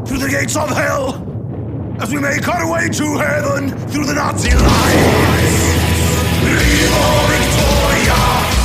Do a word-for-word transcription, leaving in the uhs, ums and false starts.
through the gates of hell, as we make our way to heaven through the Nazi lines. Viva Victoria!